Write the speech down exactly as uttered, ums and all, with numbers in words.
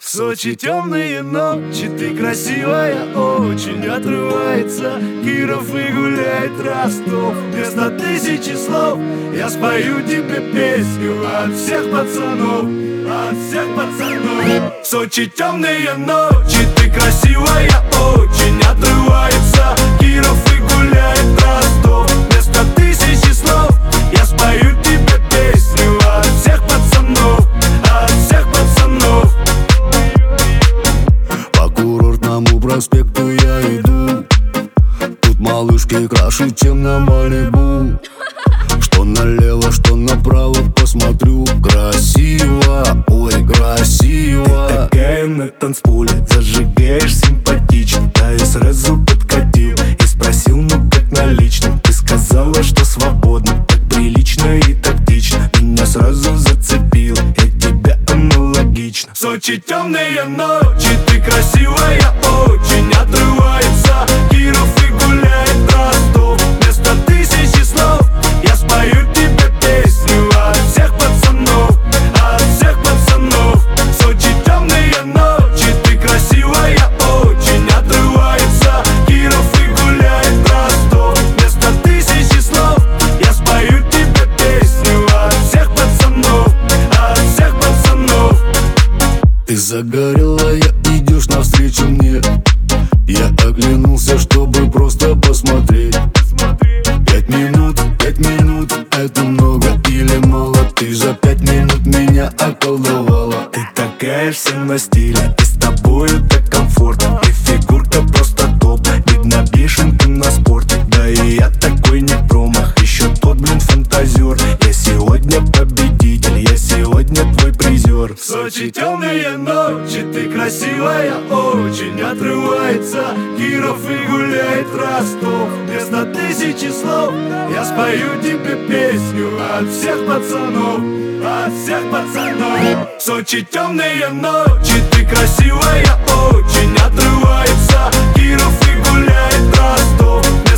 В Сочи темные ночи, ты красивая очень. Отрывается Киров и гуляет Ростов. Вместо тысячи слов я спою тебе песню от всех пацанов, от всех пацанов. В Сочи темные ночи, ты красивая очень. Отрывается Киров и гуляет Ростов. Вместо тысячи слов я спою тебе песню от всех пацанов, от всех пацанов. По курортному проспекту я иду. Тут малышки краше, чем на Малибу. Что налево, что направо, посмотрю. Красиво, ой, красиво. Ты такая на танцполе, зажигаешь симпатично. Да я сразу подкатил и спросил, ну как на личном. Ты сказала, что свободно, так прилично и тактично. Меня сразу зацепил, я тебя аналогично. В Сочи темные ночи, ты красивая очень. Отрывается Киров и гуляет Ростов. Вместо тысячи слов я спою тебе песню от всех пацанов, от всех пацанов. В Сочи темные ночи, ты красивая очень. Отрывается Киров и гуляет Ростов. Вместо тысячи слов я спою тебе песню от всех пацанов, от всех пацанов. Ты загорелая, идешь навстречу мне. Я оглянулся, чтобы просто посмотреть. Пять минут, пять минут, это много или мало? Ты за пять минут меня околдовала. Ты такая вся на стиле, и с тобою так комфортно. И фигурка просто топ, видно бешенка на спорте. Да и я такой не промах, еще тот, блин, фантазер. Я сегодня победитель, я сегодня твой призер. В Сочи темные ночи, ты красивая очень. Отрывается Киров и гуляет Ростов. Вместо тысячи слов я спою тебе песню от всех пацанов, от всех пацанов. В Сочи темные ночи, ты красивая очень. Отрывается Киров и гуляет Ростов.